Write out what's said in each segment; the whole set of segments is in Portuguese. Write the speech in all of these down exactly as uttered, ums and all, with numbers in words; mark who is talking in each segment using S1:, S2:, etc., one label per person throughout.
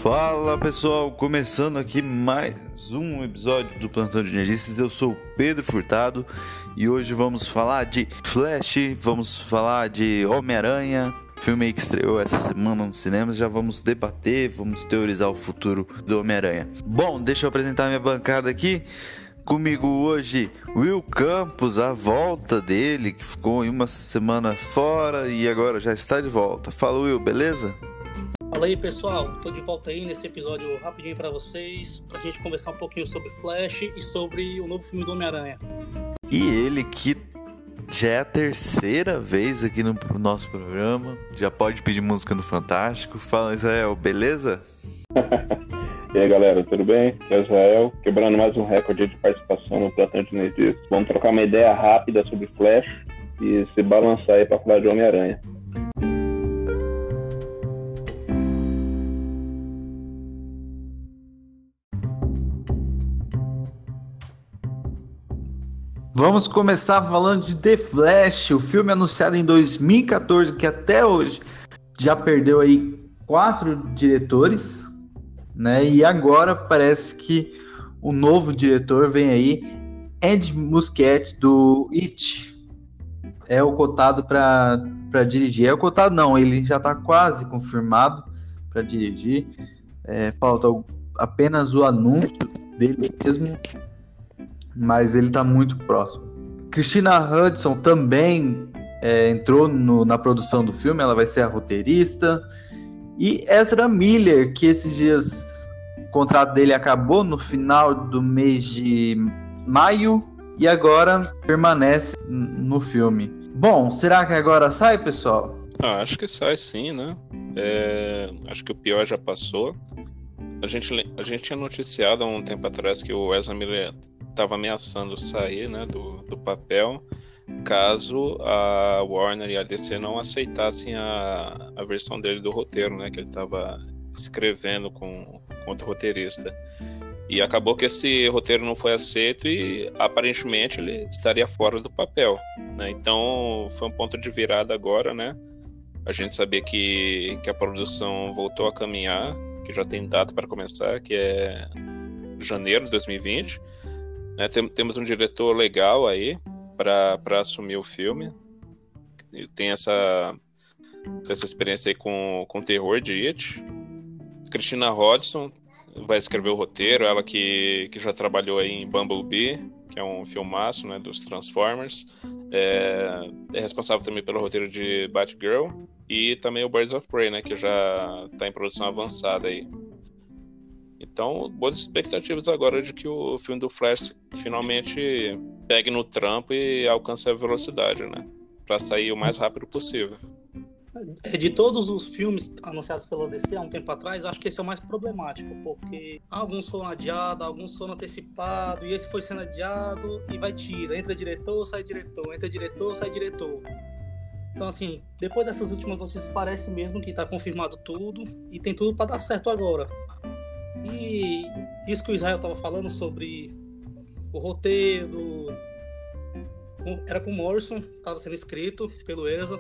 S1: Fala pessoal, começando aqui mais um episódio do Plantão de Nerdices. Eu sou o Pedro Furtado e hoje vamos falar de Flash, vamos falar de Homem-Aranha, filme aí que estreou essa semana nos cinemas. Já vamos debater, vamos teorizar o futuro do Homem-Aranha. Bom, deixa eu apresentar minha bancada aqui. Comigo hoje, Will Campos, a volta dele, que ficou em uma semana fora e agora já está de volta. Fala Will, beleza?
S2: Fala aí pessoal, tô de volta aí nesse episódio rapidinho pra vocês, pra gente conversar um pouquinho sobre Flash e sobre o novo filme do Homem-Aranha.
S1: E ele que já é a terceira vez aqui no nosso programa, já pode pedir música no Fantástico. Fala Israel, beleza?
S3: E aí galera, tudo bem? Aqui é o Israel, quebrando mais um recorde de participação no Plantão de Nerdices. Vamos trocar uma ideia rápida sobre Flash e se balançar aí pra falar de Homem-Aranha.
S1: Vamos começar falando de The Flash, o filme anunciado em dois mil e catorze, que até hoje já perdeu aí quatro diretores, né? E agora parece que o novo diretor vem aí, Andy Muschietti, do It. É o cotado para dirigir. É o cotado não, ele já está quase confirmado para dirigir. É, falta apenas o anúncio dele mesmo, mas ele está muito próximo. Christina Hudson também é, entrou no, na produção do filme, ela vai ser a roteirista. E Ezra Miller, que esses dias o contrato dele acabou no final do mês de maio e agora permanece no filme. Bom, será que agora sai, pessoal?
S4: Ah, acho que sai sim, né? É, acho que o pior já passou. A gente, a gente tinha noticiado há um tempo atrás que o Ezra Miller estava ameaçando sair, né, do, do papel caso a Warner e a D C não aceitassem a, a versão dele do roteiro, né, que ele estava escrevendo com, com outro roteirista. E acabou que esse roteiro não foi aceito e aparentemente ele estaria fora do papel, né? Então foi um ponto de virada agora, né? A gente sabia que, que a produção voltou a caminhar, que já tem data para começar, que é janeiro de dois mil e vinte. Né, tem, temos um diretor legal aí para assumir o filme. Ele tem essa, essa experiência aí com, com terror de It. Christina Hodson vai escrever o roteiro, ela que, que já trabalhou aí em Bumblebee, que é um filmaço, né, dos Transformers. É, é responsável também pelo roteiro de Batgirl e também o Birds of Prey, né, que já está em produção avançada aí. Então, boas expectativas agora de que o filme do Flash finalmente pegue no trampo e alcance a velocidade, né? Pra sair o mais rápido possível.
S2: De todos os filmes anunciados pela D C há um tempo atrás, acho que esse é o mais problemático, porque alguns foram adiados, alguns foram antecipados, e esse foi sendo adiado e vai tira. Entra diretor, sai diretor, entra diretor, sai diretor. Então, assim, depois dessas últimas notícias, parece mesmo que tá confirmado tudo e tem tudo pra dar certo agora. E isso que o Israel estava falando sobre o roteiro do... era com o Morrison, estava sendo escrito pelo Ezra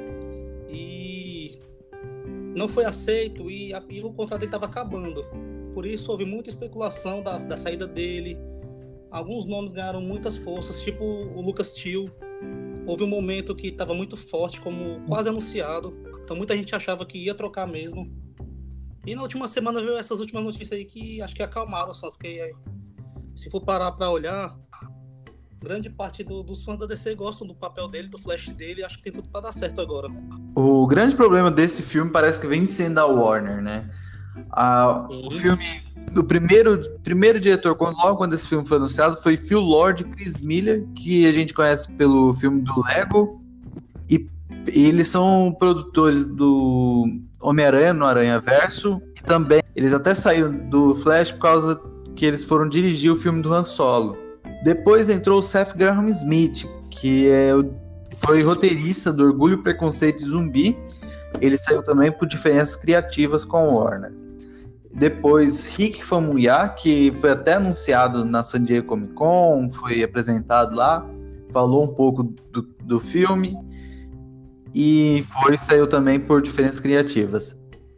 S2: e não foi aceito e, a... e o contrato dele estava acabando. Por isso houve muita especulação da, da saída dele. Alguns nomes ganharam muitas forças, tipo o Lucas Till. Houve um momento que estava muito forte, como quase anunciado, então muita gente achava que ia trocar mesmo. E na última semana veio essas últimas notícias aí que acho que acalmaram o Santos, porque se for parar pra olhar, grande parte do, dos fãs da D C gostam do papel dele, do Flash dele, acho que tem tudo pra dar certo agora.
S1: O grande problema desse filme parece que vem sendo a Warner, né? Ah, o filme, o primeiro, primeiro diretor, quando, logo quando esse filme foi anunciado, foi Phil Lord e Chris Miller, que a gente conhece pelo filme do Lego, e, e eles são produtores do Homem-Aranha no Aranhaverso, e também eles até saíram do Flash por causa que eles foram dirigir o filme do Han Solo. Depois entrou o Seth Graham Smith, que é o, foi roteirista do Orgulho, Preconceito e Zumbi. Ele saiu também por diferenças criativas com o Warner. Depois Rick Famuyiwa, que foi até anunciado na San Diego Comic Con, foi apresentado lá, falou um pouco do, do filme. E foi, saiu também por diferenças criativas.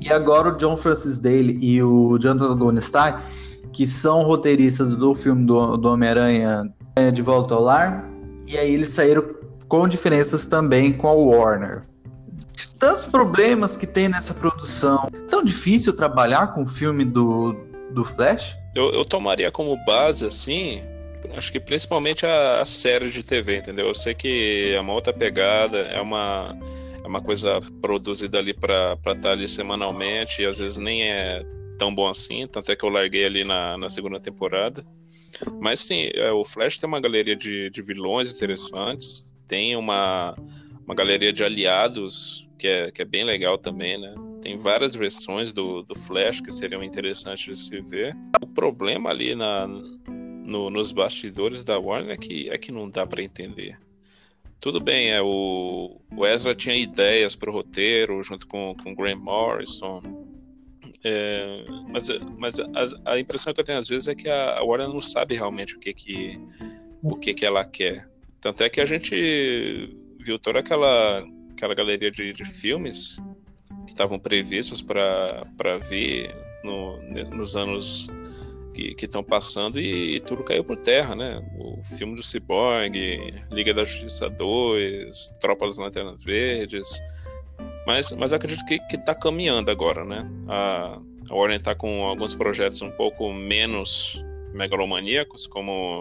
S1: E agora o John Francis Daley e o Jonathan Goldstein, que são roteiristas do filme do, do Homem-Aranha De Volta ao Lar, e aí eles saíram com diferenças também com a Warner. Tantos problemas que tem nessa produção. É tão difícil trabalhar com o filme do, do Flash?
S4: Eu, eu tomaria como base, assim, acho que principalmente a, a série de T V, entendeu? Eu sei que é uma outra pegada, é uma, é uma coisa produzida ali pra estar ali semanalmente, e às vezes nem é tão bom assim, tanto é que eu larguei ali na, na segunda temporada. Mas sim, é, o Flash tem uma galeria de, de vilões interessantes, tem uma, uma galeria de aliados que é, que é bem legal também, né? Tem várias versões do, do Flash que seriam interessantes de se ver. O problema ali na, no, nos bastidores da Warner é que, é que não dá para entender. Tudo bem, é, o, o Ezra tinha ideias para o roteiro junto com o Grant Morrison, é, mas, mas a, a impressão que eu tenho às vezes é que a, a Warner não sabe realmente o que, que, o que, que ela quer. Tanto é que a gente viu toda aquela, aquela galeria de, de filmes que estavam previstos para vir no, nos anos que estão passando e, e tudo caiu por terra, né? O filme do Cyborg, Liga da Justiça dois, Tropa das Lanternas Verdes. Mas, mas eu acredito que, que tá caminhando agora, né? A, a Warner tá com alguns projetos um pouco menos megalomaníacos, como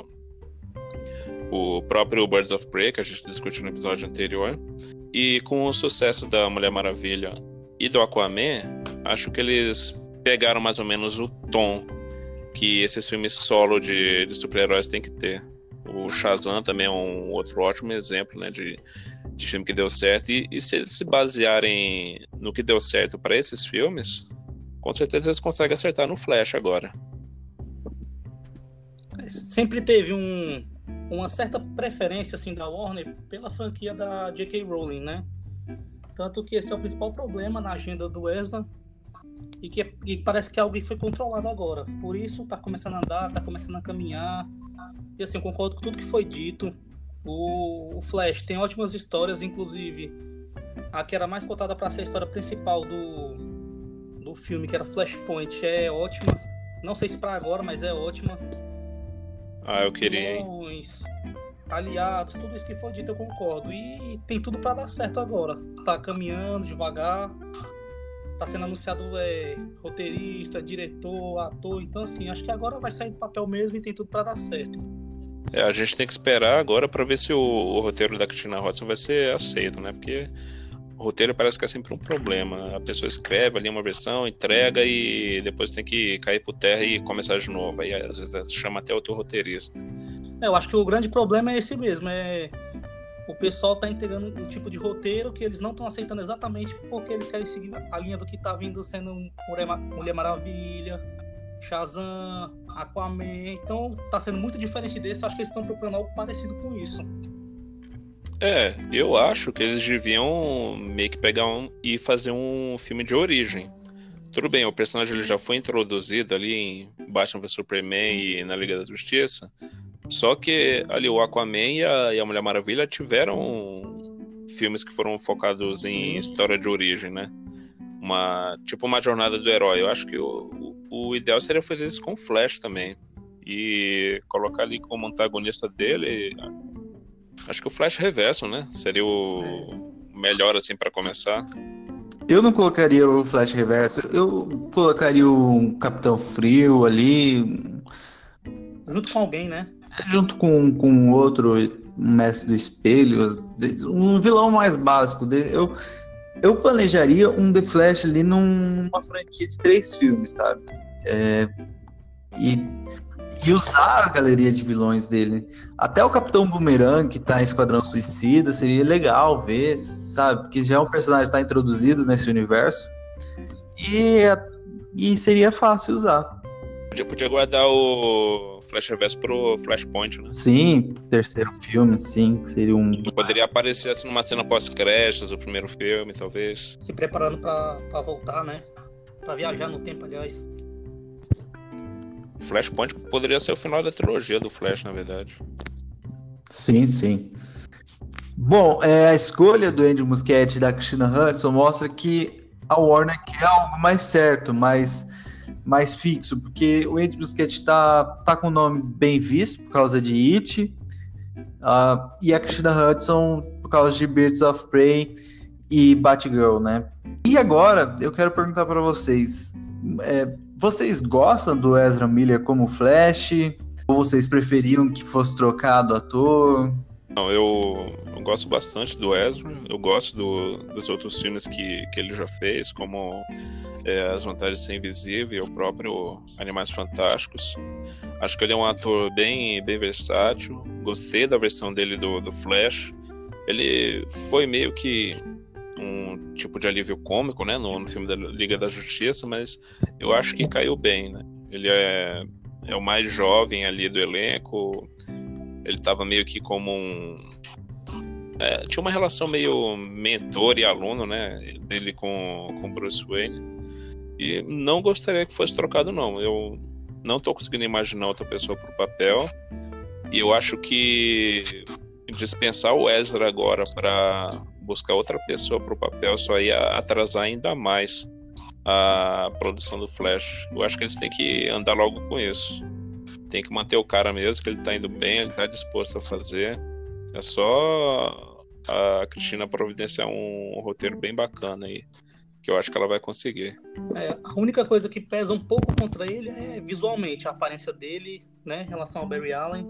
S4: o próprio Birds of Prey, que a gente discutiu no episódio anterior. E com o sucesso da Mulher Maravilha e do Aquaman, acho que eles pegaram mais ou menos o tom que esses filmes solo de, de super-heróis têm que ter. O Shazam também é um outro ótimo exemplo, né, de, de filme que deu certo. E, e se eles se basearem no que deu certo para esses filmes, com certeza eles conseguem acertar no Flash agora.
S2: Sempre teve um, uma certa preferência assim, da Warner pela franquia da J K. Rowling, né? Tanto que esse é o principal problema na agenda do Ezra. E que e parece que é algo que foi controlado agora. Por isso tá começando a andar, tá começando a caminhar. E assim, eu concordo com tudo que foi dito. O, o Flash tem ótimas histórias, inclusive a que era mais cotada para ser a história principal do, do filme, que era Flashpoint, é ótima. Não sei se para agora, mas é ótima.
S4: Ah, eu queria, hein?
S2: Aliados, tudo isso que foi dito eu concordo. E tem tudo para dar certo agora. Tá caminhando devagar. Tá sendo anunciado é, roteirista, diretor, ator. Então, assim, acho que agora vai sair do papel mesmo e tem tudo pra dar certo.
S4: É, a gente tem que esperar agora pra ver se o, o roteiro da Christina Hodson vai ser aceito, né? Porque o roteiro parece que é sempre um problema. A pessoa escreve ali uma versão, entrega e depois tem que cair por terra e começar de novo. Aí, às vezes, chama até outro roteirista.
S2: É, eu acho que o grande problema é esse mesmo. É... O pessoal tá entregando um tipo de roteiro que eles não estão aceitando exatamente porque eles querem seguir a linha do que tá vindo sendo Mulher Maravilha, Shazam, Aquaman. Então tá sendo muito diferente desse. Acho que eles estão procurando algo parecido com isso.
S4: É, eu acho que eles deviam meio que pegar um, e fazer um filme de origem. Tudo bem, o personagem ele já foi introduzido ali em Batman versus Superman e na Liga da Justiça. Só que ali o Aquaman e a, e a Mulher Maravilha tiveram filmes que foram focados em história de origem, né? Uma, tipo uma jornada do herói. Eu acho que o, o, o ideal seria fazer isso com o Flash também. E colocar ali como antagonista dele. Acho que o Flash Reverso, né? Seria o melhor assim pra começar.
S1: Eu não colocaria o Flash Reverso. Eu colocaria o Capitão Frio ali.
S2: Junto com alguém, né?
S1: Junto com, com outro um mestre do espelho, um vilão mais básico dele. Eu, eu planejaria um The Flash ali numa franquia de três filmes, sabe? É, e, e usar a galeria de vilões dele. Até o Capitão Boomerang, que tá em Esquadrão Suicida, seria legal ver, sabe? Porque já é um personagem que tá introduzido nesse universo. E, e seria fácil usar.
S4: Podia, podia guardar o Flash Reverso pro Flashpoint, né?
S1: Sim, terceiro filme, sim, seria um...
S4: Poderia aparecer assim numa cena pós-créditos do primeiro filme, talvez.
S2: Se preparando pra, pra voltar, né? Pra viajar no tempo, aliás.
S4: Flashpoint poderia ser o final da trilogia do Flash, na verdade.
S1: Sim, sim. Bom, é, a escolha do Andy Muschietti e da Christina Hudson mostra que a Warner quer algo mais certo, mais, mais fixo, porque o Andy Muschietti tá, tá com o nome bem visto por causa de It, uh, e a Christina Hudson por causa de Birds of Prey e Batgirl, né? E agora eu quero perguntar para vocês, é, vocês gostam do Ezra Miller como Flash? Ou vocês preferiam que fosse trocado o ator?
S4: Não, eu, eu gosto bastante do Ezra, eu gosto do, dos outros filmes que, que ele já fez, como é, As Vantagens de Ser Invisível e o próprio Animais Fantásticos. Acho que ele é um ator bem, bem versátil, gostei da versão dele do, do Flash. Ele foi meio que um tipo de alívio cômico, né, no, no filme da Liga da Justiça, mas eu acho que caiu bem, né? Ele é, é o mais jovem ali do elenco, ele estava meio que como um... É, tinha uma relação meio mentor e aluno, né, dele com o Bruce Wayne, e não gostaria que fosse trocado, não. Eu não estou conseguindo imaginar outra pessoa pro papel, e eu acho que dispensar o Ezra agora para buscar outra pessoa para o papel só ia atrasar ainda mais a produção do Flash. Eu acho que eles têm que andar logo com isso. Tem que manter o cara mesmo, que ele tá indo bem, ele tá disposto a fazer. É só a Cristina providenciar um, um roteiro bem bacana aí, que eu acho que ela vai conseguir.
S2: É, a única coisa que pesa um pouco contra ele é visualmente, a aparência dele, né, em relação ao Barry Allen.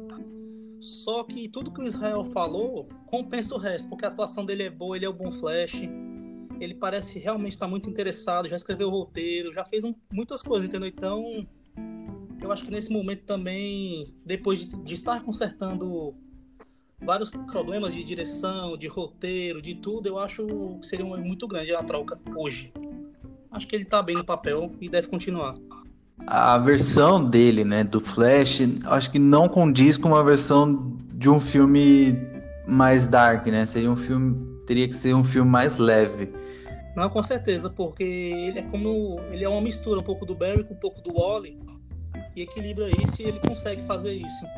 S2: Só que tudo que o Israel falou compensa o resto, porque a atuação dele é boa, ele é um bom Flash, ele parece realmente estar muito interessado, já escreveu o roteiro, já fez um, muitas coisas, entendeu? Então, eu acho que nesse momento também, depois de, de estar consertando vários problemas de direção, de roteiro, de tudo, eu acho que seria muito grande a troca hoje. Acho que ele tá bem no papel e deve continuar.
S1: A versão dele, né, do Flash, acho que não condiz com uma versão de um filme mais dark, né? Seria um filme, teria que ser um filme mais leve.
S2: Não, com certeza, porque ele é como, ele é uma mistura um pouco do Barry com um pouco do Wally e equilibra isso e ele consegue fazer isso.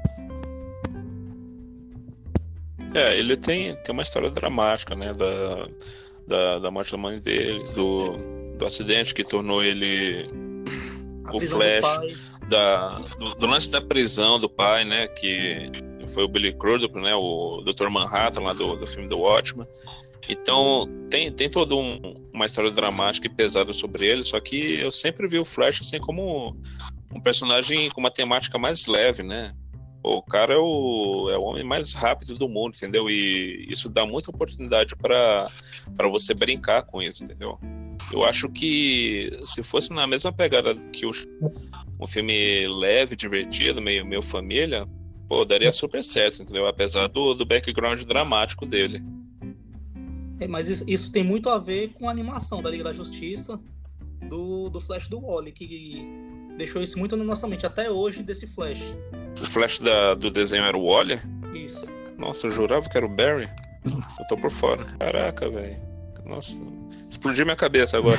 S4: É, ele tem, tem uma história dramática, né, da, da, da morte da mãe dele, do, do acidente que tornou ele o Flash, da, do, do lance da prisão do pai, né, que foi o Billy Crudup, né, o doutor Manhattan lá do, do filme do Watchmen. Então tem, tem toda um, uma história dramática e pesada sobre ele, só que eu sempre vi o Flash assim como um personagem com uma temática mais leve, né. O cara é o, é o homem mais rápido do mundo, entendeu? E isso dá muita oportunidade para para você brincar com isso, entendeu? Eu acho que se fosse na mesma pegada que o, um filme leve, divertido, meio, meio família, pô, daria super certo, entendeu? Apesar do, do background dramático dele.
S2: É, mas isso, isso tem muito a ver com a animação da Liga da Justiça, do, do Flash do Wally, que deixou isso muito na nossa mente, até hoje, desse Flash.
S4: O Flash da, do desenho era o Wally?
S2: Isso.
S4: Nossa, eu jurava que era o Barry. Eu tô por fora. Caraca, velho. Nossa, explodiu minha cabeça agora.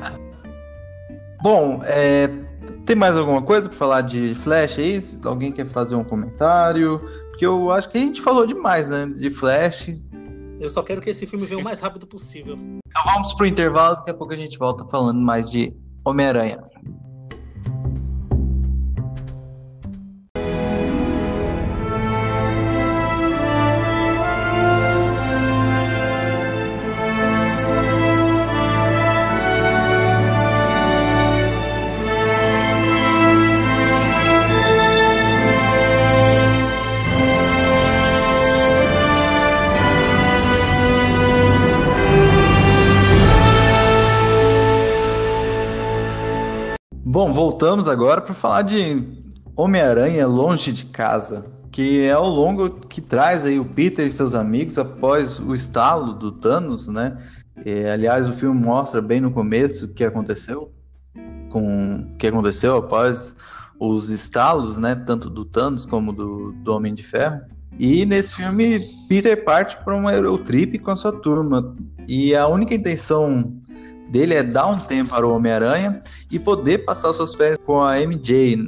S1: Bom, é, tem mais alguma coisa pra falar de Flash aí? Alguém quer fazer um comentário? Porque eu acho que a gente falou demais, né? De Flash.
S2: Eu só quero que esse filme venha o mais rápido possível.
S1: Então vamos pro intervalo, daqui a pouco a gente volta falando mais de Homem-Aranha. Bom, voltamos agora para falar de Homem-Aranha Longe de Casa, que é o longo que traz aí o Peter e seus amigos após o estalo do Thanos, né? E, aliás, o filme mostra bem no começo o que aconteceu, com o que aconteceu após os estalos, né? Tanto do Thanos como do, do Homem de Ferro. E nesse filme, Peter parte para uma Eurotrip com a sua turma. E a única intenção dele é dar um tempo para o Homem-Aranha e poder passar suas férias com a M J,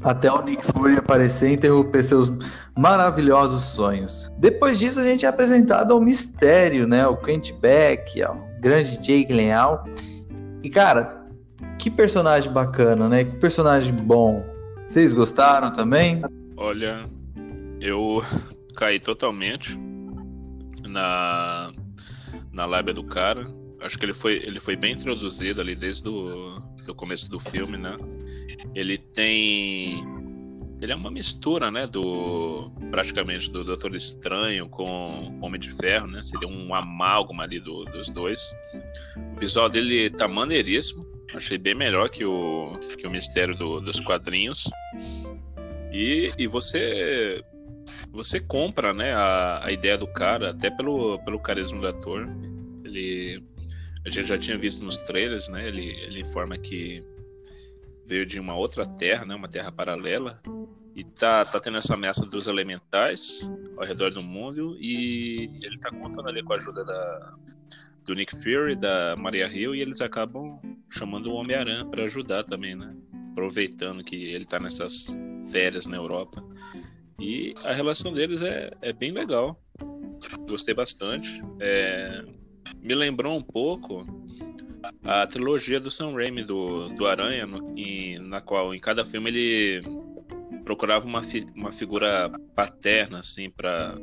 S1: Até o Nick Fury aparecer e interromper seus maravilhosos sonhos. Depois disso, a gente é apresentado ao mistério, né? O Quentin Beck, o grande Jake Gyllenhaal. E, cara, que personagem bacana, né? Que personagem bom. Vocês gostaram também?
S4: Olha, eu caí totalmente na, na lábia do cara. Acho que ele foi, ele foi bem introduzido ali desde o do começo do filme, né? Ele tem... Ele é uma mistura, né? Do, praticamente do Doutor Estranho com Homem de Ferro, né? Seria um amálgama ali do, dos dois. O visual dele tá maneiríssimo. Achei bem melhor que o, que o mistério do, dos quadrinhos. E, e você... Você compra, né? A, a ideia do cara, até pelo, pelo carisma do ator. Ele... A gente já tinha visto nos trailers, né? Ele, ele informa que veio de uma outra terra, né? Uma terra paralela. E tá, tá tendo essa ameaça dos elementais ao redor do mundo. E ele tá contando ali com a ajuda da, do Nick Fury, da Maria Hill. E eles acabam chamando o Homem-Aranha para ajudar também, né? Aproveitando que ele tá nessas férias na Europa. E a relação deles é, é bem legal. Gostei bastante. É... Me lembrou um pouco a trilogia do Sam Raimi do, do Aranha, no, em, na qual em cada filme ele procurava uma, fi, uma figura paterna assim, para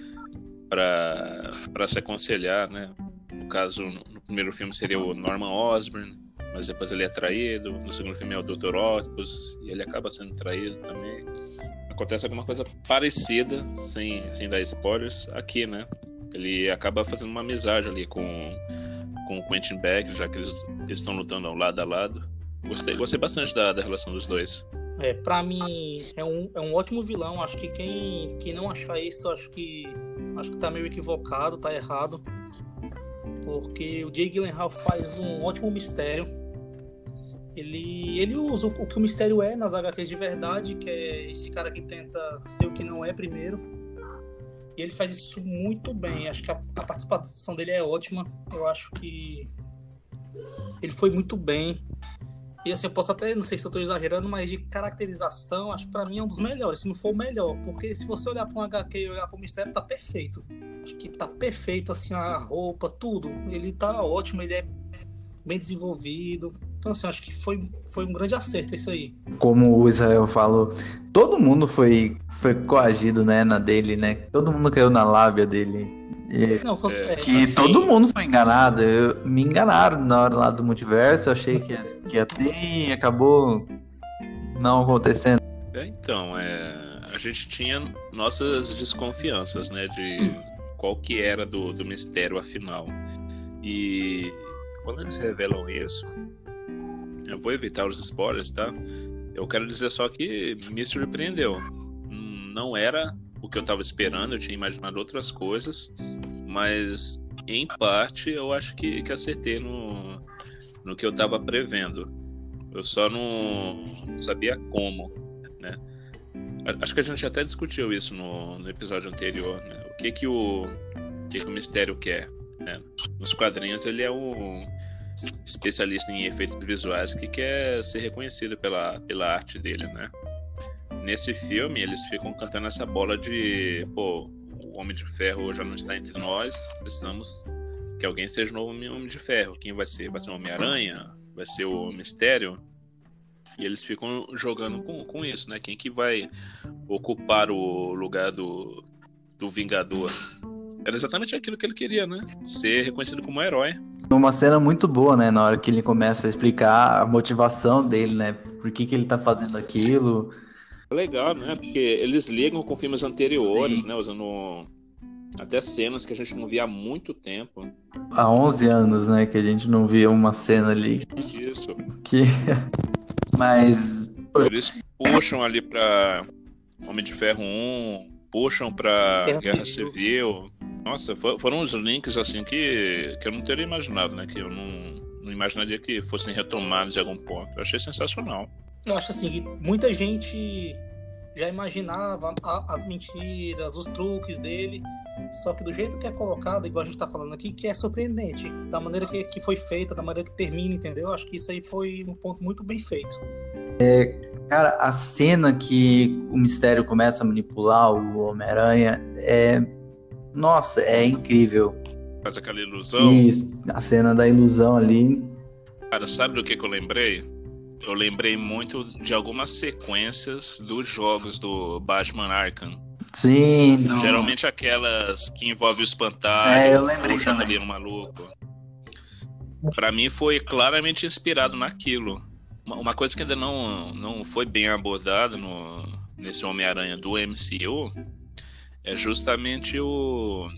S4: para se aconselhar, né? No caso, no, no primeiro filme seria o Norman Osborn, mas depois ele é traído. No segundo filme é o doutor Octopus e ele acaba sendo traído também. Acontece alguma coisa parecida, sem, sem dar spoilers, aqui, né? Ele acaba fazendo uma amizade ali com, com o Quentin Beck, já que eles, eles estão lutando ao lado a lado. Gostei, gostei bastante da, da relação dos dois.
S2: É, pra mim é um, é um ótimo vilão. Acho que quem, quem não achar isso, acho que, acho que tá meio equivocado, tá errado. Porque o Jake Gyllenhaal faz um ótimo mistério. Ele, ele usa o, o que o mistério é nas agá quês de verdade, que é esse cara que tenta ser o que não é primeiro. E ele faz isso muito bem. Acho que a, a participação dele é ótima. Eu acho que ele foi muito bem. E assim, eu posso até, não sei se eu estou exagerando, mas de caracterização, acho que pra mim é um dos melhores, se não for o melhor. Porque se você olhar para um agá quê e olhar para o mistério, tá perfeito. Acho que tá perfeito, assim, a roupa, tudo. Ele tá ótimo, ele é bem desenvolvido. Então, assim, acho que foi, foi um grande acerto isso aí.
S1: Como o Israel falou, todo mundo foi, foi coagido, né, na dele, né? Todo mundo caiu na lábia dele. E
S2: Não, é,
S1: que
S2: assim,
S1: todo mundo foi enganado. Eu, me enganaram na hora lá do multiverso. Eu achei que ia, que ia ter e acabou não acontecendo.
S4: É, então, é, a gente tinha nossas desconfianças, né, de qual que era do, do mistério afinal. E quando eles revelam isso, eu vou evitar os spoilers, tá? Eu quero dizer só que me surpreendeu. Não era o que eu tava esperando, eu tinha imaginado outras coisas, mas em parte eu acho que, que acertei no, no que eu tava prevendo. Eu só não sabia como, né? Acho que a gente até discutiu isso no, no episódio anterior, né? O que que o, o, que que o mistério quer, né? Nos quadrinhos ele é um especialista em efeitos visuais que quer ser reconhecido pela, pela arte dele, né? Nesse filme eles ficam cantando essa bola de, pô, o Homem de Ferro já não está entre nós, precisamos que alguém seja o novo Homem de Ferro. Quem vai ser? Vai ser o Homem-Aranha? Vai ser o Mistério? E eles ficam jogando com, com isso, né? Quem que vai ocupar o lugar do, do Vingador? Era exatamente aquilo que ele queria, né? Ser reconhecido como um herói.
S1: Uma cena muito boa, né? Na hora que ele começa a explicar a motivação dele, né? Por que que ele tá fazendo aquilo.
S4: Legal, né? Porque eles ligam com filmes anteriores,
S1: Sim.
S4: né? Usando até cenas que a gente não via há muito tempo.
S1: Há onze anos, né? Que a gente não via uma cena ali.
S4: Isso.
S1: Que... Mas...
S4: Eles puxam ali pra Homem de Ferro um, puxam pra
S2: Guerra
S4: Guerra
S2: Civil.
S4: Civil. Nossa, for, foram uns links assim que, que eu não teria imaginado, né? Que eu não, não imaginaria que fossem retomados em algum ponto. Eu achei sensacional.
S2: Eu acho assim que muita gente já imaginava a- as mentiras, os truques dele, só que do jeito que é colocado, igual a gente tá falando aqui, que é surpreendente, da maneira que, que foi feita, da maneira que termina, entendeu? Acho que isso aí foi um ponto muito bem feito.
S1: Cara, a cena que o Mistério começa a manipular o Homem-Aranha é... Nossa, é incrível.
S4: Faz aquela ilusão.
S1: Isso, a cena da ilusão ali.
S4: Cara, sabe do que, que eu lembrei? Eu lembrei muito de algumas sequências dos jogos do Batman Arkham.
S1: Sim, não.
S4: Geralmente aquelas que envolvem o espantalho,
S1: É, eu lembrei
S4: puxando
S1: também.
S4: ali no maluco. Pra mim foi claramente inspirado naquilo. Uma, uma coisa que ainda não, não foi bem abordada no, nesse Homem-Aranha do M C U é justamente o,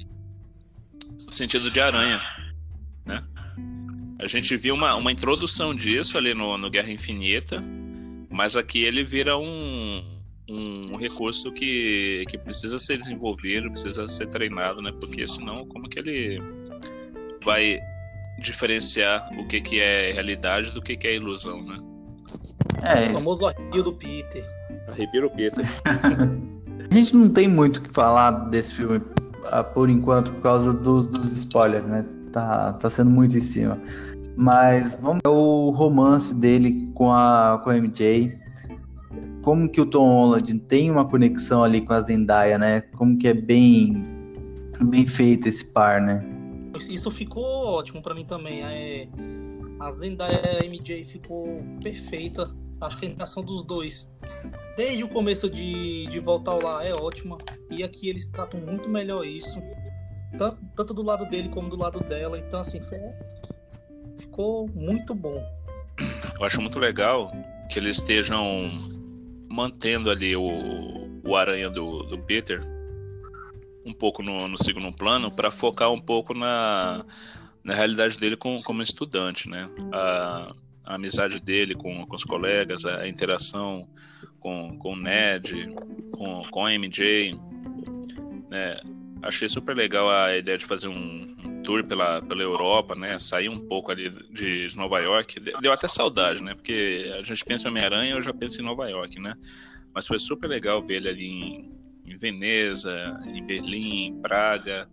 S4: o sentido de aranha, né? A gente viu uma, uma introdução disso ali no, no Guerra Infinita, mas aqui ele vira um, um recurso que, que precisa ser desenvolvido, precisa ser treinado, né? Porque senão como que ele vai diferenciar o que, que é realidade do que, que é ilusão, né?
S1: É,
S2: O famoso arrepio do Peter.
S4: Arrepio o Peter.
S1: a gente não tem muito o que falar desse filme ah, por enquanto, por causa dos, dos spoilers, né? Tá, tá sendo muito em cima. Mas vamos ver o romance dele com a, com a M J. Como que o Tom Holland tem uma conexão ali com a Zendaya, né? Como que é bem, bem feito esse par, né?
S2: Isso ficou ótimo pra mim também. É, a Zendaya e a M J ficou perfeita. Acho que a interação dos dois, desde o começo de, de Voltar ao Lar, é ótima. E aqui eles tratam muito melhor isso. Tanto, tanto do lado dele como do lado dela. Então, assim, foi, ficou muito bom.
S4: Eu acho muito legal que eles estejam mantendo ali o, o aranha do, do Peter um pouco no, no segundo plano para focar um pouco na, na realidade dele com, como estudante, né? A, a amizade dele com, com os colegas, a interação com, com o Ned, com, com a M J, né? Achei super legal a ideia de fazer um, um tour pela, pela Europa, né? Sair um pouco ali de, de Nova York. Deu até saudade, né? Porque a gente pensa em Homem-Aranha, eu já penso em Nova York, né? Mas foi super legal ver ele ali em, em Veneza, em Berlim, em Praga.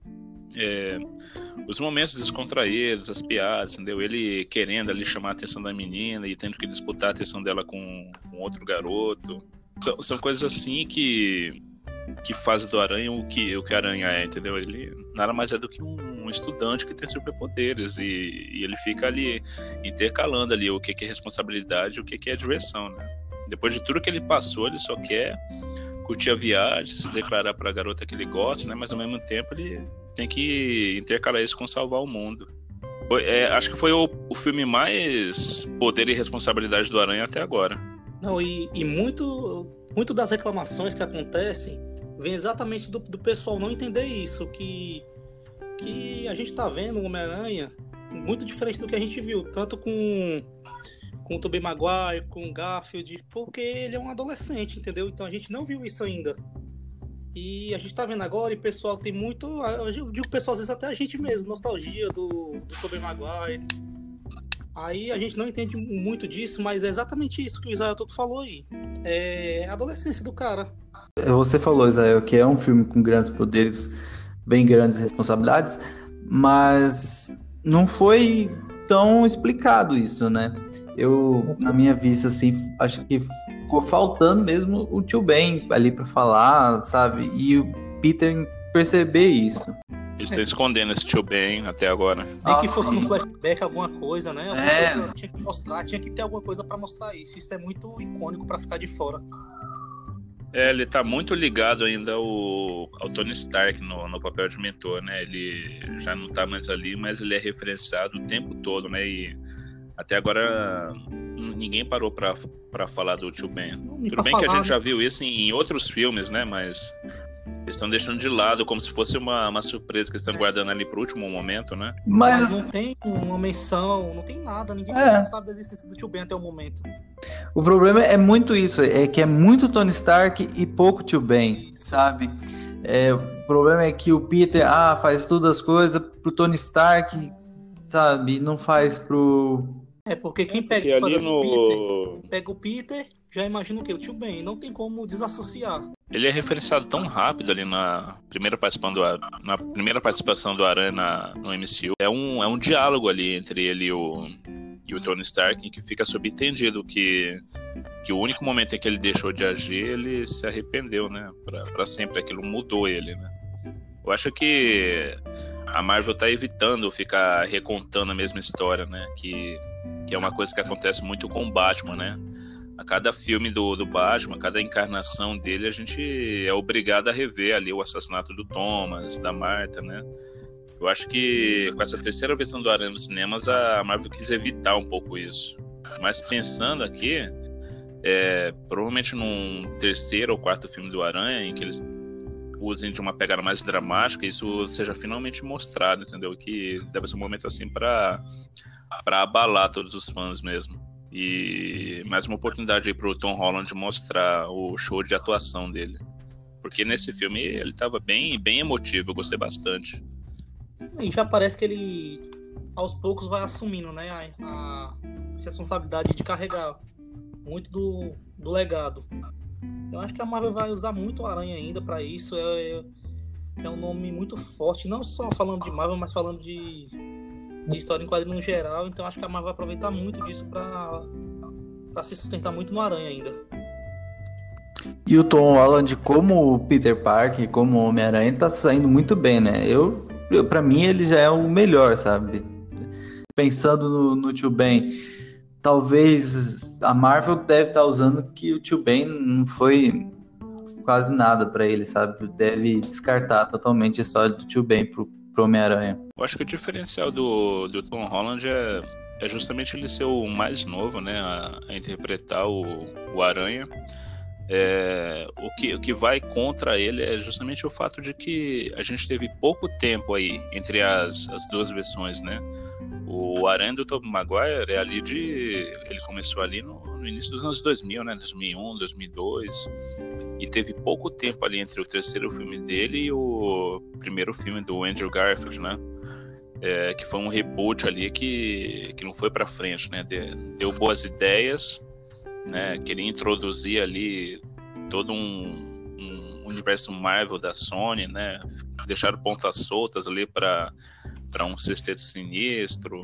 S4: É, os momentos descontraídos, as piadas, entendeu? Ele querendo ali chamar a atenção da menina e tendo que disputar a atenção dela com, com outro garoto. São, são coisas assim que... que faz do Aranha o que o que a Aranha é, entendeu? Ele nada mais é do que um, um estudante que tem superpoderes e, e ele fica ali intercalando ali o que, que é responsabilidade e o que, que é diversão, né? Depois de tudo que ele passou, ele só quer curtir a viagem, se declarar pra garota que ele gosta, né? Mas ao mesmo tempo ele tem que intercalar isso com salvar o mundo. Foi, é, acho que foi o, o filme mais poder e responsabilidade do Aranha até agora.
S2: Não, e, e muito, muito das reclamações que acontecem vem exatamente do, do pessoal não entender isso, que, que a gente tá vendo o Homem-Aranha muito diferente do que a gente viu, tanto com, com o Tobey Maguire, com o Garfield, porque ele é um adolescente, entendeu? Então a gente não viu isso ainda. E a gente tá vendo agora e o pessoal tem muito, eu digo pessoal, às vezes até a gente mesmo, nostalgia do, do Tobey Maguire. Aí a gente não entende muito disso, mas é exatamente isso que o Israel todo falou aí. É a adolescência do cara.
S1: Você falou, Israel, que é um filme com grandes poderes, bem grandes responsabilidades, mas não foi tão explicado isso, né? Eu, na minha vista, assim, acho que ficou faltando mesmo o tio Ben ali pra falar, sabe? E o Peter perceber isso.
S4: Eles estão escondendo esse tio Ben até agora.
S2: Nem que fosse no flashback alguma coisa, né? Alguma
S1: É.
S2: coisa tinha que mostrar, tinha que ter alguma coisa pra mostrar isso. Isso é muito icônico pra ficar de fora.
S4: É, ele tá muito ligado ainda ao, ao Tony Stark no, no papel de mentor, né? Ele já não tá mais ali, mas ele é referenciado o tempo todo, né? E até agora ninguém parou pra, pra falar do tio Ben.
S2: E
S4: Tudo
S2: pra
S4: bem que a
S2: falar,
S4: gente já
S2: né?
S4: viu isso em, em outros filmes, né? Mas eles estão deixando de lado como se fosse uma, uma surpresa que eles estão guardando ali pro último momento, né?
S2: Mas
S1: Mas
S2: não tem uma menção, não tem nada. Ninguém
S1: É.
S2: sabe da existência do tio Ben até o momento.
S1: o problema é muito isso, é que é muito Tony Stark e pouco tio Ben, sabe? É, o problema é que o Peter, ah, faz todas as coisas pro Tony Stark, sabe? Não faz pro...
S2: É porque quem pega,
S4: Porque ali
S2: o Peter,
S4: no...
S2: pega o Peter, já imagina o quê? O tio Ben. Não tem como desassociar.
S4: Ele é referenciado tão rápido ali na primeira participação do, Ar- na primeira participação do Aranha na- no M C U. É um, é um diálogo ali entre ele e o, e o Tony Stark, em que fica subentendido que, que o único momento em que ele deixou de agir, ele se arrependeu, né? Pra, pra sempre, aquilo mudou ele, né? Eu acho que a Marvel tá evitando ficar recontando a mesma história, né? Que, que é uma coisa que acontece muito com o Batman, né? A cada filme do, do Batman, a cada encarnação dele, a gente é obrigado a rever ali o assassinato do Thomas, da Martha, né? Eu acho que com essa terceira versão do Aranha nos cinemas, a Marvel quis evitar um pouco isso. Mas pensando aqui, é, provavelmente num terceiro ou quarto filme do Aranha, em que eles usem de uma pegada mais dramática, isso seja finalmente mostrado, entendeu? Que deve ser um momento assim para para abalar todos os fãs mesmo. E mais uma oportunidade aí pro Tom Holland mostrar o show de atuação dele. Porque nesse filme ele tava bem, bem emotivo, eu gostei bastante.
S2: E já parece que ele, aos poucos, vai assumindo, né, a, a responsabilidade de carregar muito do, do legado. Eu acho que a Marvel vai usar muito o Aranha ainda pra isso. É, é um nome muito forte, não só falando de Marvel, mas falando de... de história em quadrinho no geral, então acho que a Marvel vai aproveitar muito disso pra, pra se sustentar muito no Aranha ainda.
S1: E o Tom Holland, como Peter Parker, como Homem-Aranha, tá saindo muito bem, né? Eu, eu, pra mim, ele já é o melhor, sabe? Pensando no, no Tio Ben, talvez a Marvel deve estar usando que o Tio Ben não foi quase nada pra ele, sabe? Deve descartar totalmente a história do Tio Ben pro pro Homem-Aranha.
S4: Eu acho que o diferencial do, do Tom Holland é, é justamente ele ser o mais novo, né, a, a interpretar o, o Aranha. É, o, que, o que vai contra ele é justamente o fato de que a gente teve pouco tempo aí entre as, as duas versões, né? O Aranha do Tobey Maguire é ali de... ele começou ali no, no início dos anos dois mil, né? dois mil e um, dois mil e dois. E teve pouco tempo ali entre o terceiro filme dele e o primeiro filme do Andrew Garfield, né? É, que foi um reboot ali que, que não foi pra frente, né? De, deu boas ideias, né? Queria introduzir ali todo um, um universo Marvel da Sony, né? Deixaram pontas soltas ali pra... para um Sexteto Sinistro,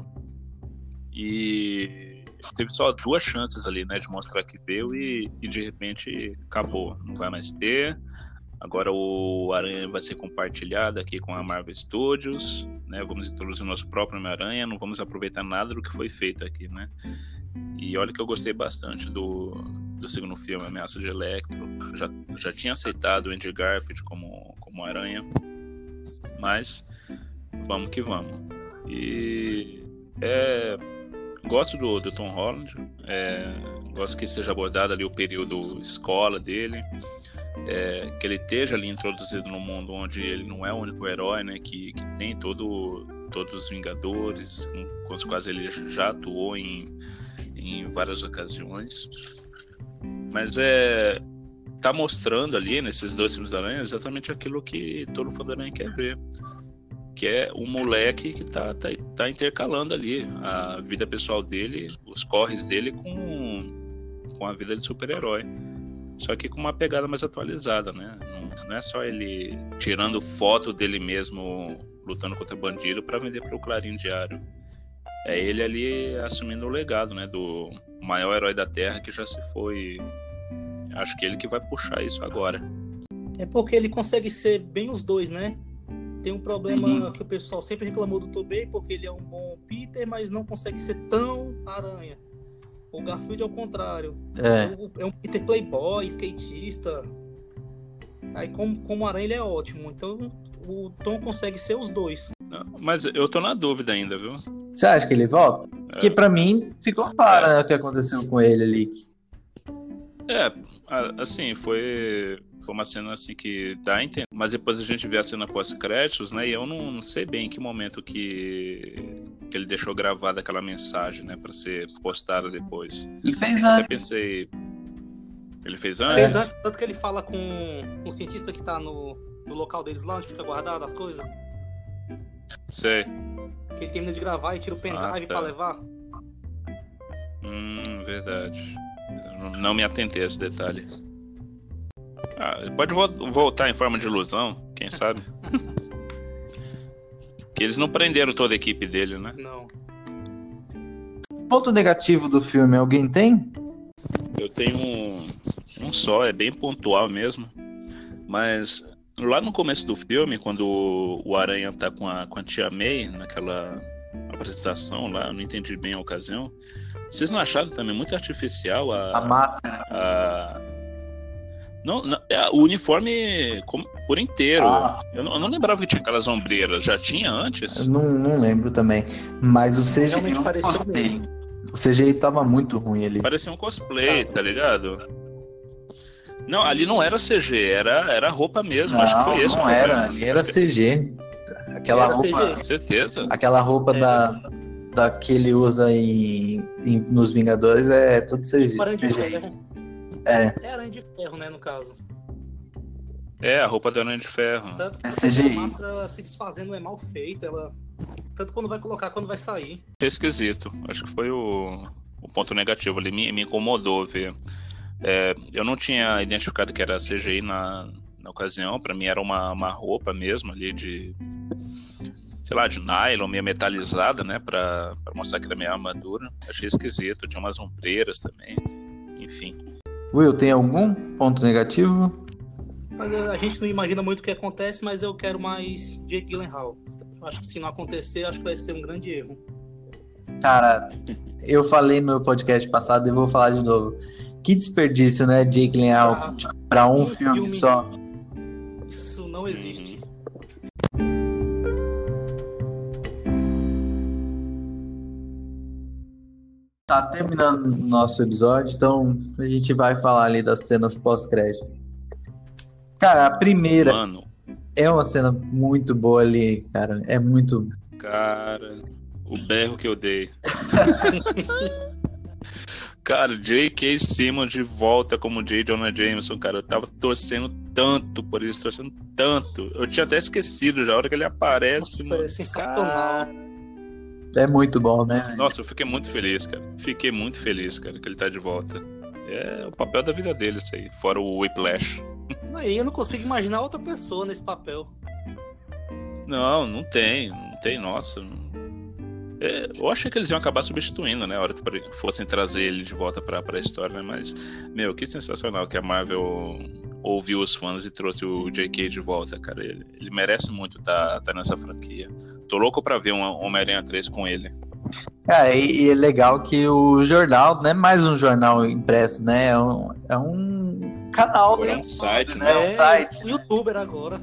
S4: e teve só duas chances ali, né, de mostrar que deu, e, e de repente acabou, não vai mais ter. Agora o Aranha vai ser compartilhado aqui com a Marvel Studios, né, vamos introduzir o nosso próprio Homem-Aranha, não vamos aproveitar nada do que foi feito aqui, né. E olha que eu gostei bastante do, do segundo filme, Ameaça de Electro. Já, já tinha aceitado o Andrew Garfield como, como Aranha, mas vamos que vamos. E é, gosto do, do Tom Holland, é, gosto que seja abordado ali o período escola dele, é, que ele esteja ali introduzido no mundo onde ele não é o único herói, né, que, que tem todo, todos os Vingadores, com, com os quais ele já atuou em, em várias ocasiões. Mas é, tá mostrando ali nesses dois filmes da Aranha exatamente aquilo que todo fã da Aranha quer ver, que é um moleque que tá, tá, tá intercalando ali a vida pessoal dele, os corres dele com, com a vida de super-herói. Só que com uma pegada mais atualizada, né? Não, não é só ele tirando foto dele mesmo lutando contra bandido para vender para o Clarim Diário. É ele ali assumindo o legado, né? Do maior herói da Terra que já se foi. Acho que ele que vai puxar isso agora.
S2: É porque ele consegue ser bem os dois, né? Tem um problema uhum. que o pessoal sempre reclamou do Tobey, porque ele é um bom Peter, mas não consegue ser tão Aranha. O Garfield é o contrário. É, é um Peter playboy, skatista. Aí como, como Aranha ele é ótimo. Então o Tom consegue ser os dois.
S4: Não, mas eu tô na dúvida ainda, viu?
S1: Você acha que ele volta? É. Porque pra mim ficou claro, é. né, o que aconteceu com ele ali.
S4: É, assim, foi, foi uma cena assim que dá a entender, mas depois a gente vê a cena pós-créditos, né, e eu não, não sei bem em que momento que, que ele deixou gravada aquela mensagem, né, pra ser postada depois.
S1: Ele fez
S4: eu
S1: antes.
S4: Até pensei... Ele fez antes?
S2: Fez antes, tanto que ele fala com um cientista que tá no, no local deles lá, onde fica guardado as coisas.
S4: Sei.
S2: Que ele termina de gravar e tira o pendrive ah, tá. pra levar.
S4: Hum, verdade. Não me atentei a esse detalhe. Ah, ele pode vo- voltar em forma de ilusão, quem sabe? Que eles não prenderam toda a equipe dele, né?
S2: Não.
S1: Ponto negativo do filme, alguém tem?
S4: Eu tenho um, um só, é bem pontual mesmo. Mas lá no começo do filme, quando o Aranha tá com a, com a Tia May, naquela apresentação lá, eu não entendi bem a ocasião. Vocês não acharam também muito artificial a...
S1: A máscara.
S4: A... Não, não, é, o uniforme como, por inteiro.
S1: Ah.
S4: Eu, não, eu não lembrava que tinha aquelas ombreiras. Já tinha antes?
S1: Eu não, não lembro também. Mas o C G I
S2: Realmente
S1: eu não
S2: pareceu
S1: gostei.
S2: mesmo.
S1: O C G I tava muito ruim ali.
S4: Parecia um cosplay, tá ligado? Não, ali não era C G, era, era roupa mesmo.
S1: Não,
S4: acho que foi esse.
S1: não
S4: o
S1: era.
S4: problema.
S1: Ali era C G. Aquela
S2: Era
S1: roupa,
S2: C G I.
S4: Com certeza.
S1: aquela roupa
S2: É.
S1: da, da que ele usa em, em- nos Vingadores é tudo C G.
S2: Tipo Aranha de
S1: C G I.
S2: Ferro.
S1: É.
S2: É Aranha de Ferro, né, no caso.
S4: É, a roupa do Aranha de Ferro.
S2: Tanto que
S1: É C G I.
S2: a máscara se desfazendo é mal feita, ela... Tanto quando vai colocar, quando vai sair.
S4: Achei esquisito. Acho que foi o, o ponto negativo ali. Me, me incomodou ver. É, eu não tinha identificado que era C G I na, na ocasião. Pra mim era uma, uma roupa mesmo ali de... sei lá, de nylon, meio metalizada, né? Pra, pra mostrar que era meio armadura. Achei esquisito. Tinha umas ombreiras também. Enfim.
S1: Will, tem algum ponto negativo?
S2: Mas eh, a gente não imagina muito o que acontece, mas eu quero mais Jake Gyllenhaal. Eu acho que se não acontecer, acho que vai ser um grande erro.
S1: Cara, eu falei no podcast passado e vou falar de novo. Que desperdício, né, Jake Gyllenhaal,
S2: Ah,
S1: tipo, pra um,
S2: um
S1: filme,
S2: filme.
S1: só.
S2: Isso não existe.
S1: Tá terminando o nosso episódio, então a gente vai falar ali das cenas pós-crédito. Cara, a primeira
S4: Mano,
S1: é uma cena muito boa ali, cara. É muito.
S4: cara, o berro que eu dei. Cara, J K. Simmons de volta como J. Jonah Jameson, cara. Eu tava torcendo tanto por isso, torcendo tanto. Eu tinha até esquecido já a hora que ele aparece.
S2: Nossa,
S4: mano.
S2: é sensacional.
S1: É muito bom, né?
S4: Nossa, eu fiquei muito feliz, cara. Fiquei muito feliz, cara, que ele tá de volta. É o papel da vida dele, isso aí. Fora o Whiplash.
S2: Aí eu não consigo imaginar outra pessoa nesse papel.
S4: Não, não tem. Não tem, nossa. É, eu achei que eles iam acabar substituindo, né? A hora que fossem trazer ele de volta pra, pra história, né? Mas, meu, que sensacional que a Marvel ouviu os fãs e trouxe o J K de volta, cara. Ele, ele merece muito estar tá, tá nessa franquia. Tô louco pra ver um Homem-Aranha três com ele.
S1: Cara, e, e é legal que o jornal não é mais um jornal impresso, né? É um, é um canal,
S4: Agora
S1: né?
S4: é um site,
S1: né? É um site.
S2: Um youtuber agora.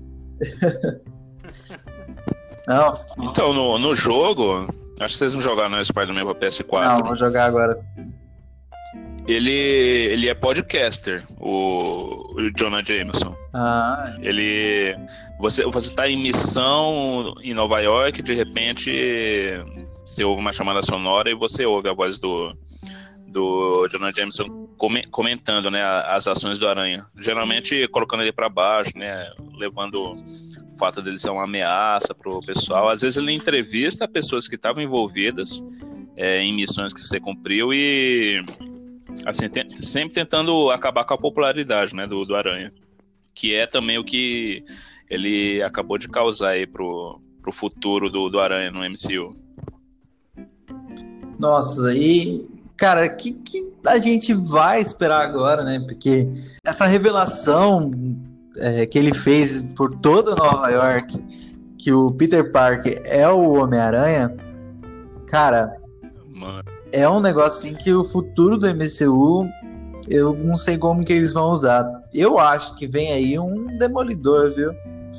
S1: Não,
S4: Então, no, no jogo, acho que vocês não jogaram no Spider-Man pra P S
S1: não,
S4: quatro.
S1: vou jogar agora.
S4: Ele, ele é podcaster, o, o Jonah Jameson.
S1: Ah,
S4: Ele, você, você tá em missão em Nova York, de repente você ouve uma chamada sonora e você ouve a voz do, do Jonah Jameson come, comentando, né, as ações do Aranha. Geralmente colocando ele pra baixo, né, levando o fato dele ser uma ameaça pro pessoal. Às vezes ele entrevista pessoas que estavam envolvidas é, em missões que você cumpriu e assim, tem, sempre tentando acabar com a popularidade, né, do, do Aranha, que é também o que ele acabou de causar aí pro, pro futuro do, do Aranha no M C U.
S1: nossa, e cara, o que, que a gente vai esperar agora, né? Porque essa revelação é, que ele fez por toda Nova York, que o Peter Parker é o Homem-Aranha, cara,
S4: Mano,
S1: é um negócio assim que o futuro do M C U, eu não sei como que eles vão usar. Eu acho que vem aí um Demolidor, viu?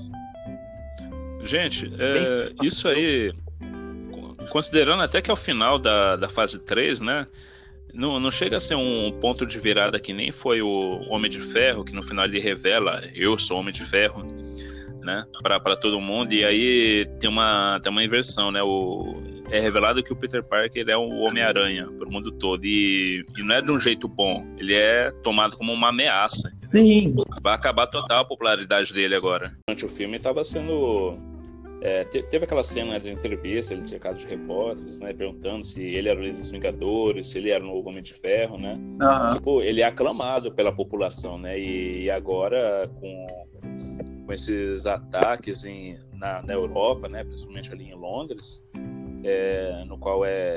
S4: gente, é, isso aí, considerando até que é o final da, da fase três, né? Não, não chega a ser um ponto de virada que nem foi o Homem de Ferro, que no final ele revela, eu sou Homem de Ferro, né? Pra, pra todo mundo, e aí tem uma, tem uma inversão, né? O, é revelado que o Peter Parker é o Homem-Aranha pro mundo todo, e, e não é de um jeito bom, ele é tomado como uma ameaça.
S1: Sim.
S4: Vai acabar total a popularidade dele agora. Durante o filme estava sendo... É, te- teve aquela cena de entrevista, ele cercado de repórteres, né? Perguntando se ele era o líder dos Vingadores, se ele era o novo Homem de Ferro, né?
S1: Aham.
S4: Tipo, ele é aclamado pela população, né? E, e agora, com, com esses ataques em, na, na Europa, né? Principalmente ali em Londres, é, no qual é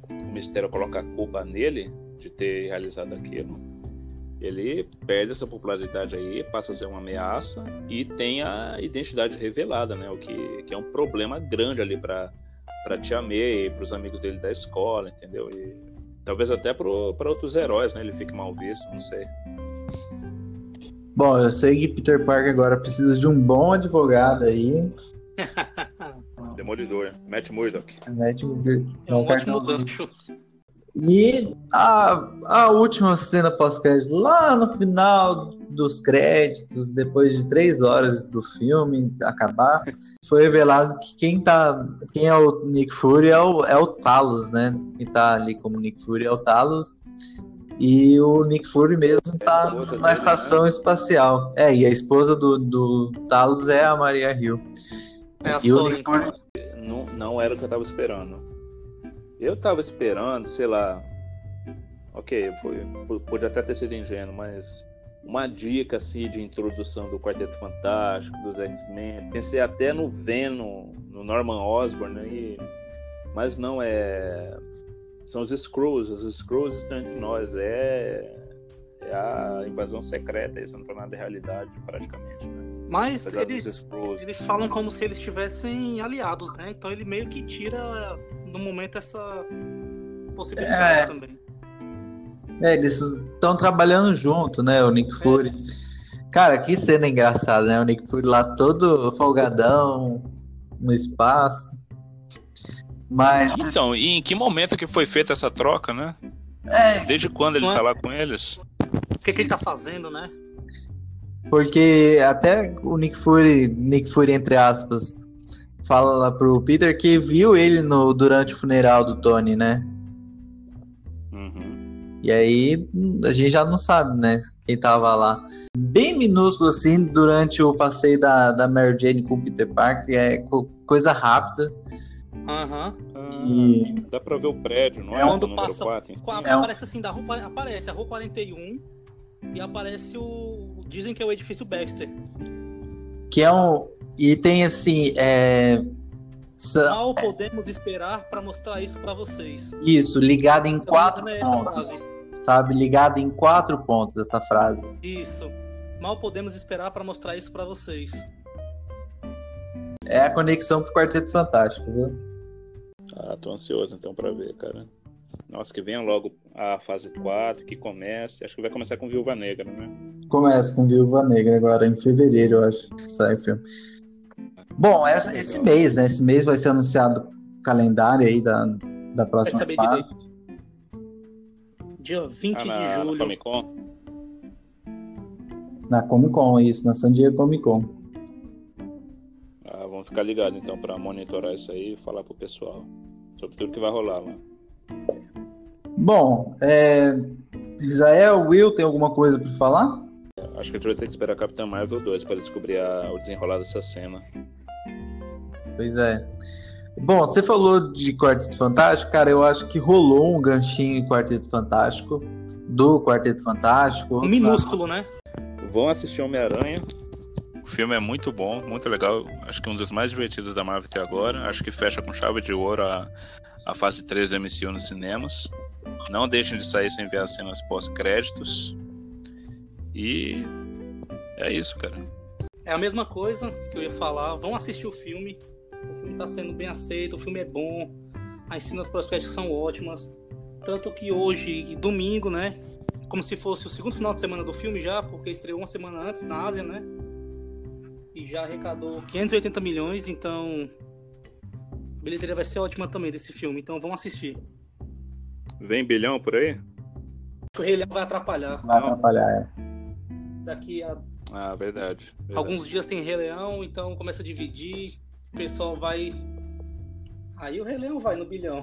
S4: o Mistério coloca a culpa nele de ter realizado aquilo, ele perde essa popularidade aí, passa a ser uma ameaça e tem a identidade revelada, né? O que, que é um problema grande ali para para Tia May, para os amigos dele da escola, entendeu? E talvez até para outros heróis, né? Ele fique mal visto, não sei.
S1: Bom, eu sei que Peter Parker agora precisa de um bom advogado aí.
S4: Demolidor, Matt Murdock.
S1: Matt Murdock.
S2: É um ótimo gancho.
S1: E a, a última cena pós-crédito, lá no final dos créditos, depois de três horas do filme acabar, foi revelado que quem, tá, quem é o Nick Fury é o, é o Talos, né? Quem tá ali como Nick Fury é o Talos. E o Nick Fury mesmo tá na dele, estação né? espacial. É, e a esposa do, do Talos é a Maria Hill.
S2: É a
S1: e o Nick Fury...
S4: não, não era o que eu tava esperando. Eu tava esperando, sei lá, ok, foi, pode até ter sido ingênuo, mas uma dica assim de introdução do Quarteto Fantástico, dos X-Men. Pensei até no Venom, no Norman Osborn, né? E, mas não é. São os Skrulls, os Skrulls estão entre nós. É, é a invasão secreta, isso não torna nada de realidade praticamente, né?
S2: Mas eles, eles falam como se eles estivessem aliados, né? Então ele meio que tira no momento essa possibilidade é, também.
S1: É, eles estão trabalhando junto, né? O Nick Fury. É. Cara, que cena engraçada, né? O Nick Fury lá todo folgadão no espaço. Mas...
S4: Então, e em que momento que foi feita essa troca, né?
S1: É.
S4: Desde quando ele
S2: Não
S4: tá
S2: é...
S4: lá com eles?
S2: O que, que ele tá fazendo, né?
S1: Porque até o Nick Fury, Nick Fury, entre aspas, fala lá pro Peter que viu ele no, durante o funeral do Tony, né?
S4: Uhum.
S1: E aí a gente já não sabe, né? Quem tava lá. Bem minúsculo assim, durante o passeio da, da Mary Jane com o Peter Parker, é coisa rápida.
S2: Aham.
S4: Uhum.
S1: E...
S4: dá pra ver o prédio, não é?
S2: É quando
S4: o número
S2: passa,
S4: quatro,
S2: é um... aparece assim, da rua, aparece a rua quarenta e um e aparece o... Dizem que é o edifício Baxter.
S1: Que é um... E tem assim... É...
S2: Mal podemos esperar pra mostrar isso pra vocês.
S1: Isso, ligado em
S2: então,
S1: quatro
S2: é
S1: pontos. Sabe? Ligado em quatro pontos essa frase.
S2: Isso. Mal podemos esperar pra mostrar isso pra vocês.
S1: É a conexão pro Quarteto Fantástico, viu?
S4: Ah, tô ansioso então pra ver, cara. Nossa, que venha logo a fase quatro, que comece. Acho que vai começar com Viúva Negra, né?
S1: Começa com Viúva Negra agora, em fevereiro, eu acho que sai o filme. Bom, essa, esse mês, né? Esse mês vai ser anunciado o calendário aí da, da próxima
S2: fase. Dia vinte
S4: ah, na,
S2: de julho.
S4: Na Comic Con?
S1: Na Comic Con, isso, na San Diego Comic Con.
S4: Ah, vamos ficar ligados então pra monitorar isso aí e falar pro pessoal sobre tudo que vai rolar lá.
S1: Bom, é... Israel, Will, tem alguma coisa pra falar?
S4: Acho que a gente vai ter que esperar Capitã Marvel dois para descobrir a, o desenrolar dessa cena.
S1: Pois é. Bom, você falou de Quarteto Fantástico, cara, eu acho que rolou um ganchinho em Quarteto Fantástico, do Quarteto Fantástico.
S2: Um minúsculo, né?
S4: Vão assistir Homem-Aranha. O filme é muito bom, muito legal. Acho que um dos mais divertidos da Marvel até agora. Acho que fecha com chave de ouro a, a fase três do M C U nos cinemas. Não deixem de sair sem ver as cenas pós-créditos. E é isso, cara.
S2: É a mesma coisa que eu ia falar. Vão assistir o filme. O filme tá sendo bem aceito, o filme é bom. As cenas pós-créditos são ótimas. Tanto que hoje, domingo, né? Como se fosse o segundo final de semana do filme já, porque estreou uma semana antes na Ásia, né? E já arrecadou quinhentos e oitenta milhões, então a bilheteria vai ser ótima também desse filme, então vão assistir.
S4: Vem bilhão por aí?
S2: O Rei Leão vai atrapalhar.
S1: Vai atrapalhar, é.
S2: Daqui a
S4: ah, verdade, verdade.
S2: alguns dias tem Rei Leão, então começa a dividir, o pessoal vai... Aí o Rei Leão vai no bilhão.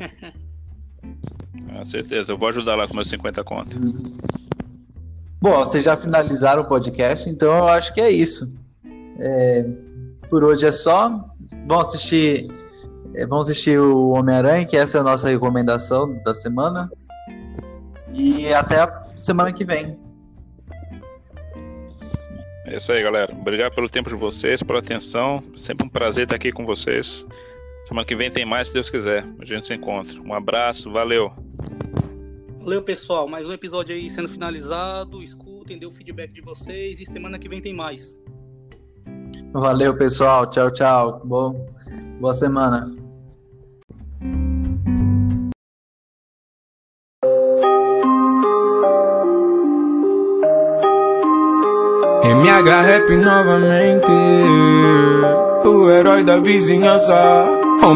S4: Com certeza, eu vou ajudar lá com meus cinquenta contos.
S1: Bom, vocês já finalizaram o podcast, então eu acho que é isso. É, por hoje é só. Vão assistir, é, vão assistir o Homem-Aranha, que essa é a nossa recomendação da semana. E até a semana que vem.
S4: É isso aí, galera. Obrigado pelo tempo de vocês, pela atenção. Sempre um prazer estar aqui com vocês. Semana que vem tem mais, se Deus quiser. A gente se encontra. Um abraço, valeu.
S2: Valeu, pessoal. Mais um episódio aí sendo finalizado. Escutem, dê o feedback de vocês e semana que vem tem mais.
S1: Valeu, pessoal. Tchau, tchau. Bom, boa semana.
S5: M H Rap novamente, o herói da vizinhança,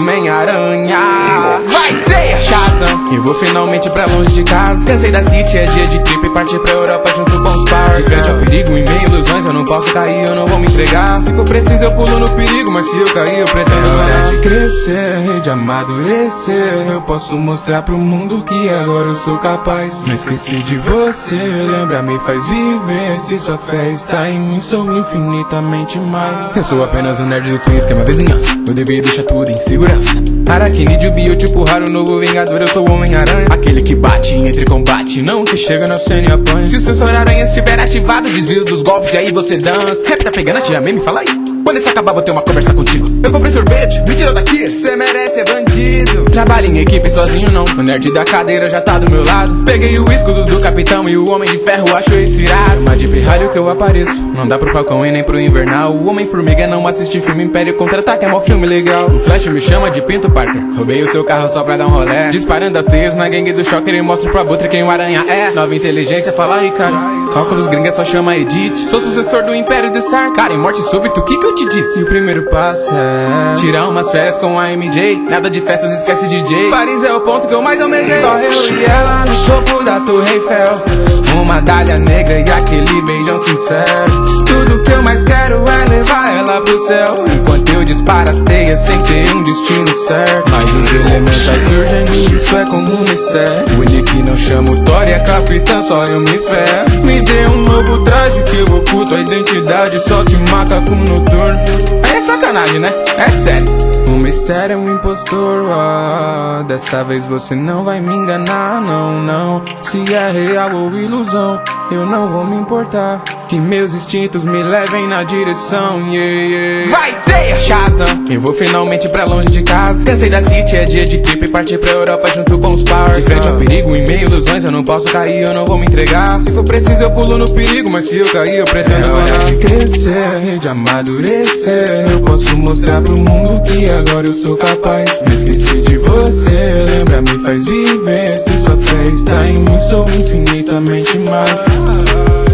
S5: Homem-Aranha. Vai ter Shazam, eu vou finalmente pra longe de casa. Cansei da city, é dia de trip e partir pra Europa junto com os parça. De frente ao perigo, em meio ilusões, eu não posso cair, eu não vou me entregar. Se for preciso eu pulo no perigo, mas se eu cair eu pretendo é hora de crescer, de amadurecer. Eu posso mostrar pro mundo que agora eu sou capaz. Não esqueci de você, lembra, me faz viver. Se sua fé está em mim, sou infinitamente mais. Eu sou apenas um nerd do Queens, que é uma vizinhança. Eu devia deixar tudo em segurança. Aracnídeo, biotipo raro, novo vingador, eu sou o Homem-Aranha. Aquele que bate entre combate, não que chega na cena e apanha. Se o sensor aranha estiver ativado, desvio dos golpes e aí você dança. Rap tá pegando a tia meme, fala aí. Quando esse acabar vou ter uma conversa contigo. Eu comprei sorvete, me tirou daqui. Cê merece, é bandido. Trabalho em equipe sozinho não, o nerd da cadeira já tá do meu lado. Peguei o escudo do capitão e o Homem de Ferro achou isso irado. Mas de pirralho que eu apareço, não dá pro Falcão e nem pro Invernal. O Homem-Formiga não assiste filme Império Contra-Ataque, é mó filme legal. O Flash me chama de Pinto Parker, roubei o seu carro só pra dar um rolé. Disparando as teias na gangue do Shocker e mostro pro Abutre quem o Aranha é. Nova inteligência, fala aí, cara. Óculos gringa só chama Edith. Sou sucessor do Império do Star. Cara, em morte súbito, o que que eu te disse? E o primeiro passo é tirar umas férias com a M J. Nada de festas, esquece D J. Paris é o ponto que eu mais almejei. Só eu e ela no topo da Torre Eiffel, uma dália negra e aquele beijão sincero. Tudo que eu mais quero é levar ela pro céu, enquanto eu disparo as teias sem ter um destino certo. Mas os elementais surgem e isso é como um mistério. O Nick não chama o Thor e a capitã só eu me ferro. Me dê um novo traje que eu oculto a identidade, só que macaco noturno. Aí é sacanagem, né? É sério. Um mistério é um impostor, ah, dessa vez você não vai me enganar, não, não. Se é real ou ilusão, eu não vou me importar. Que meus instintos me levem na direção, yeah, yeah. Vai ter Shazam, eu vou finalmente pra longe de casa. Cansei da city, é dia de trip e partir pra Europa junto com os parça. De frente ao perigo, em meio ilusões, eu não posso cair, eu não vou me entregar. Se for preciso eu pulo no perigo, mas se eu cair eu pretendo é hora de crescer, de amadurecer. Eu posso mostrar pro mundo que agora eu sou capaz. Me esqueci de você, lembra, me faz viver. Se sua fé está em mim, sou infinitamente mais.